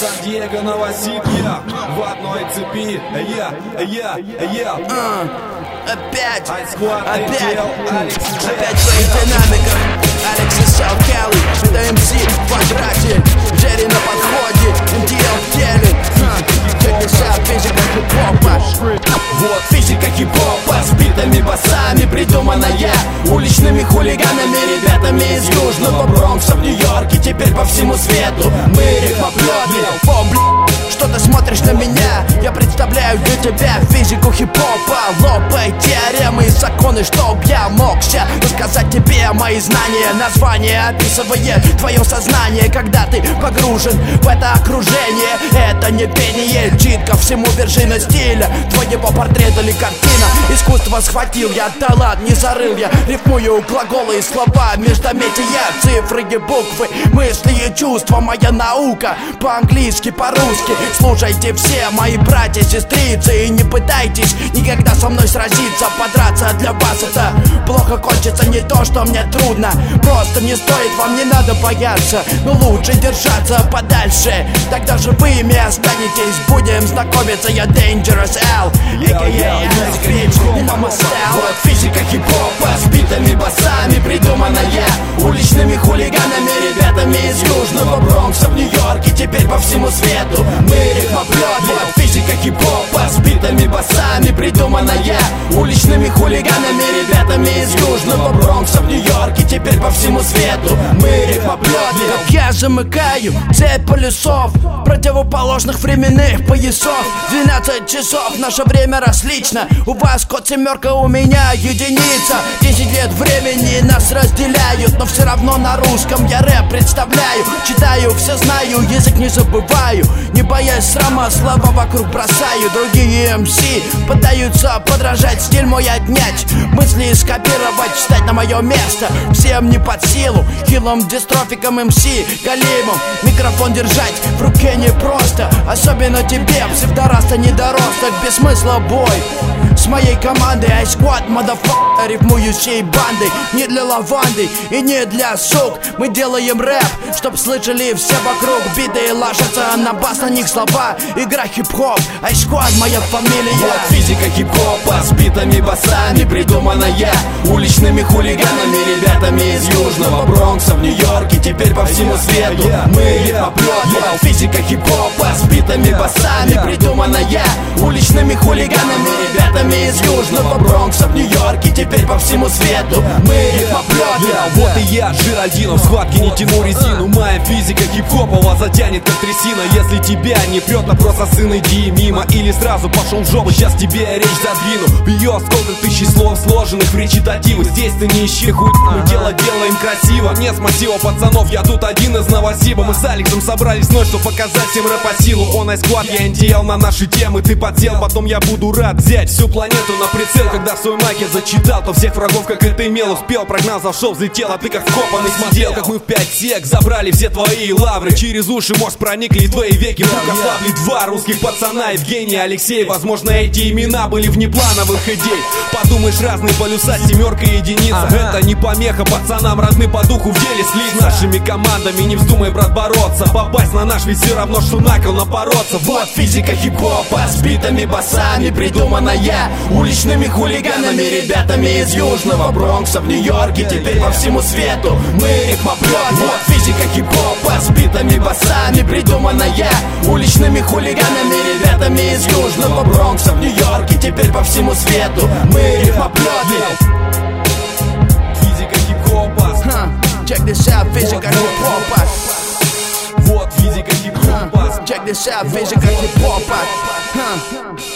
Сан-Диего, Новосиб, в одной цепи. Опять Опять в своих динамиках Алекс из South Cali, это МС в квадрате, Джерри на подходе, МТЛ в теле. Check this out, физика хип-хопа. Вот физика хип-хопа с битами, басами придуманная уличными хулиганами, ребятами из Южного Бронкса в Нью-Йорке, теперь по всему свету. Мы рифмоплёты. О, что ты смотришь на меня? Я представляю для тебя физику хип-хопа. Лопай теоремы и законы, чтоб я мог рассказать тебе мои знания. Название описывает твое сознание, когда ты погружен в это окружение. Это не пение, читка всему вершина стиля твоего портрета или картина. Искусство схватил я, талант не зарыл я. Рифмую глаголы и слова, междометия, цифры и буквы, мысли и чувства. Моя наука по-английски, по-русски. Слушайте все мои братья, сестрицы, и не пытайтесь никогда со мной сразиться. Подраться для вас это плохо кончится, не то, что мне трудно. Просто не стоит, вам не надо бояться, но лучше держаться подальше. Тогда же вы ими останетесь. Будем знакомиться, я Dangerous L, a.k.a. Alex Bitch, и Mama Style. Вот физика хип-хопа с битами, басами придуманная уличными хулиганами, ребятами из Южного Бронкса в Нью-Йорке, теперь по всему свету. Мы рифмоплёты. Вот физика хип-хопа с битами, басами придуманная уличными хулиганами, ребятами из Южного Бронкса в Нью-Йорке, теперь по всему свету. Мы рифмоплёты. Как я замыкаю цепь полюсов противоположных временных поясов. 12 часов, наше время различно. У вас код семерка, у меня единица. 10 лет времени нас разделяют, но все равно на русском я рэп представляю. Читаю, все знаю, язык не забываю. Не боясь срама, слова вокруг бросаю. Другие МС пытаются подражать, стиль мой отнять, мысли скопировать, встать на мое место. Всем не под силу, хилым дистрофиком МС голимом микрофон держать в руке непросто. Особенно тебе, псевдораста недоросток. Без смысла бой с моей командой iSquad, motherfucker, рифмую всей бандой. Не для лаванды и не для сук. Мы делаем рэп, чтоб слышали все вокруг. Биты ложатся на бас, на них слова. Игра хип-хоп, iSquad моя фамилия. Вот физика хип-хопа с битами, басами придуманная уличными хулиганами, ребятами из Южного Бронкса в Нью-Йорке, теперь по всему свету. Мы рифмоплёты. Физика хип-хопа с битами, басами придуманная уличными хулиганами, ребятами из Южного Бронкса в Нью-Йорке, теперь по всему свету. Мы рифмоплёты. Вот и я, Джеральдино, в схватке не тяну резину. Моя физика хип-хопа вас затянет как трясина. Если тебя не прет, то просто сын иди мимо. Или сразу пошел в жопу, сейчас тебе речь задвину. Бьет сколько тысяч слов, сложенных в речитативы. Здесь ты не ищи хуй, мы дело делаем красиво. Не с массива пацанов, я тут один из Новосиба. Мы с Алексом собрались вновь, чтобы показать всем рэп-силу. Он iSquad, я NTL на наши темы. Ты подсел, потом я буду рад взять всю планету на прицел. Когда в свой майк я зачитал, то всех врагов, как это имел, успел. Прогнал, зашел, взлетел, а ты как вкопанный смотрел. Как мы в 5 сек забрали все твои лавры. Через уши, может, проникли твои веки. Вдруг ослабли два русских пацана, Евгений, Алексей. Возможно, эти имена были внеплановых идей. Подумаешь, разные полюса, семерка и единица. Это не помеха пацанам, родны по духу в деле слить. Нашими командами не вздумай, брат, бороться. Попасть на наш ведь все равно, что на кол напороться. Вот физика хип-хопа с битами, басами придуманная уличными хулиганами, ребятами из Южного Бронкса в Нью-Йорке, теперь по всему свету. Мы рифмоплёты. Вот физика хип-хопа с битами, басами придуманная уличными хулиганами, ребятами из Южного Бронкса в Нью-Йорке, теперь по всему свету. Мы рифмоплёты. Физика хип-хопа. Check this out, физика хип-хопа. Вот физика хип-хопа. Check this out, физика хип-хопа.